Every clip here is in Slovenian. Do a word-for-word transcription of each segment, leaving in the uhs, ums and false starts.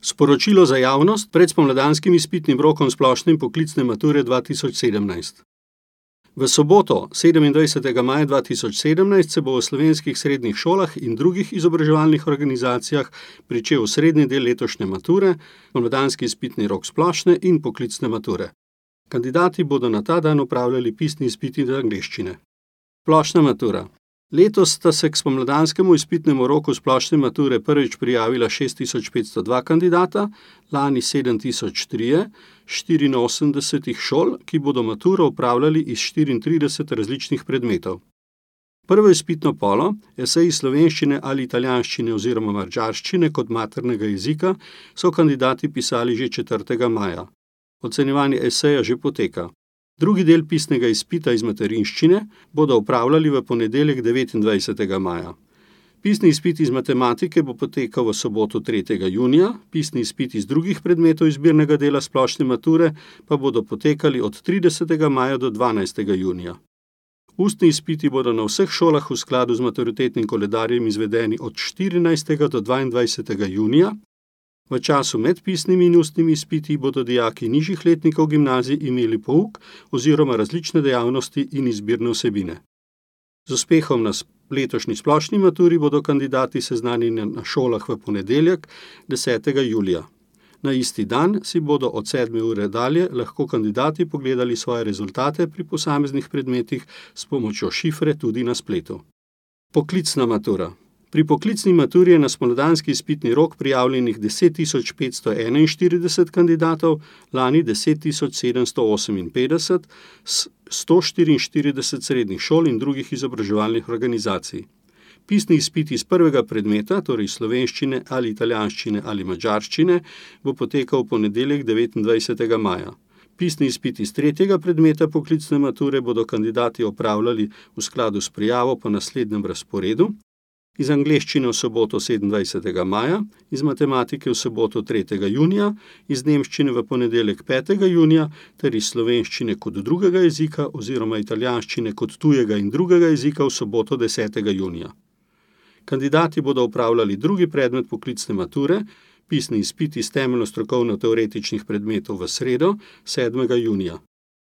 Sporočilo za javnost pred spomladanskim izpitnim rokom splošne in poklicne mature dva tisoč sedemnajst. V soboto, sedemindvajsetega maja dva tisoč sedemnajst, se bo v slovenskih srednjih šolah in drugih izobraževalnih organizacijah pričel srednji del letošnje mature, spomladanski izpitni rok splošne in poklicne mature. Kandidati bodo na ta dan opravljali pisni izpit iz angleščine. Splošna matura. Letos sta se k spomladanskemu izpitnemu roku splošne mature prvič prijavila šest tisoč petsto dva kandidata, lani sedem tisoč tri, štiriinosemdeset šol, ki bodo maturo opravljali iz štiriintrideset različnih predmetov. Prvo izpitno polo, esej iz slovenščine ali italijanščine oziroma madžarščine kot maternega jezika, so kandidati pisali že četrtega maja. Ocenjevanje eseja že poteka. Drugi del pisnega izpita iz materinščine bodo opravljali v ponedeljek devetindvajsetega maja. Pisni izpit iz matematike bo potekal v soboto tretjega junija, pisni izpit iz drugih predmetov izbirnega dela splošne mature pa bodo potekali od tridesetega maja do dvanajstega junija. Ustni izpiti bodo na vseh šolah v skladu z maturitetnim koledarjem izvedeni od štirinajstega do dvaindvajsetega junija. V času med pisnimi in ustnimi izpiti bodo dijaki nižjih letnikov gimnazij imeli pouk oziroma različne dejavnosti in izbirne vsebine. Z uspehom na letošnji splošni maturi bodo kandidati seznanjeni na šolah v ponedeljek, desetega julija. Na isti dan si bodo od sedme ure dalje lahko kandidati pogledali svoje rezultate pri posameznih predmetih s pomočjo šifre tudi na spletu. Poklicna matura. Pri poklicni maturi je na spomladanski izpitni rok prijavljenih deset tisoč petsto enainštirideset kandidatov, lani deset tisoč sedemsto oseminpetdeset, s sto štiriinštirideset srednjih šol in drugih izobraževalnih organizacij. Pisni izpit iz prvega predmeta, torej slovenščine ali italijanščine ali madžarščine, bo potekal v ponedeljek devetindvajsetega maja. Pisni izpit iz tretjega predmeta poklicne mature bodo kandidati opravljali v skladu s prijavo po naslednjem razporedu. Iz angleščine v soboto sedemindvajsetega maja, iz matematike v soboto tretjega junija, iz nemščine v ponedeljek petega junija ter iz slovenščine kot drugega jezika oziroma italijanščine kot tujega in drugega jezika v soboto desetega junija. Kandidati bodo opravljali drugi predmet poklicne mature, pisni izpit iz temeljno-strokovno-teoretičnih predmetov v sredo, sedmega junija.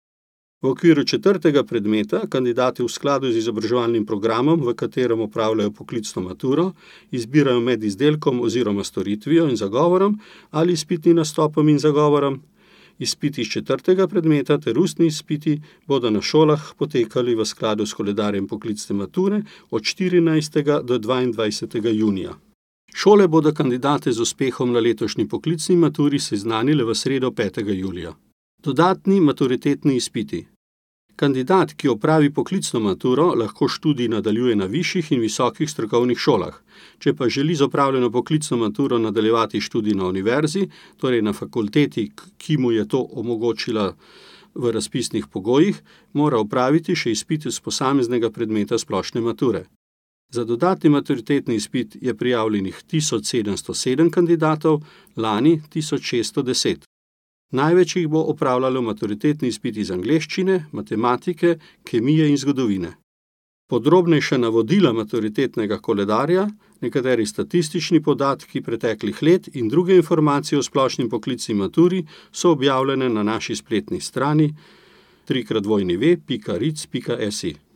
V okviru četrtega predmeta kandidati v skladu z izobraževalnim programom, v katerem opravljajo poklicno maturo, izbirajo med izdelkom oziroma storitvijo in zagovorom ali izpitnim nastopom in zagovorom. Izpiti iz četrtega predmeta ter ustni izpiti bodo na šolah potekali v skladu s koledarjem poklicne mature od štirinajstega do dvaindvajsetega junija. Šole bodo kandidate z uspehom na letošnji poklicni maturi seznanile v sredo petega julija. Dodatni maturitetni izpiti. Kandidat, ki opravi poklicno maturo, lahko študij nadaljuje na višjih in visokih strokovnih šolah. Če pa želi z opravljeno poklicno maturo nadaljevati študij na univerzi, torej na fakulteti, ki mu je to omogočila v razpisnih pogojih, mora opraviti še izpit iz posameznega predmeta splošne mature. Za dodatni maturitetni izpit je prijavljenih tisoč sedemsto sedem kandidatov, lani tisoč šeststo deset. Največ jih bo opravljalo maturitetni izpit iz angleščine, matematike, kemije in zgodovine. Podrobnejša navodila maturitetnega koledarja, nekateri statistični podatki preteklih let in druge informacije o splošni poklicni maturi so objavljene na naši spletni strani w w w pika ric pika s i.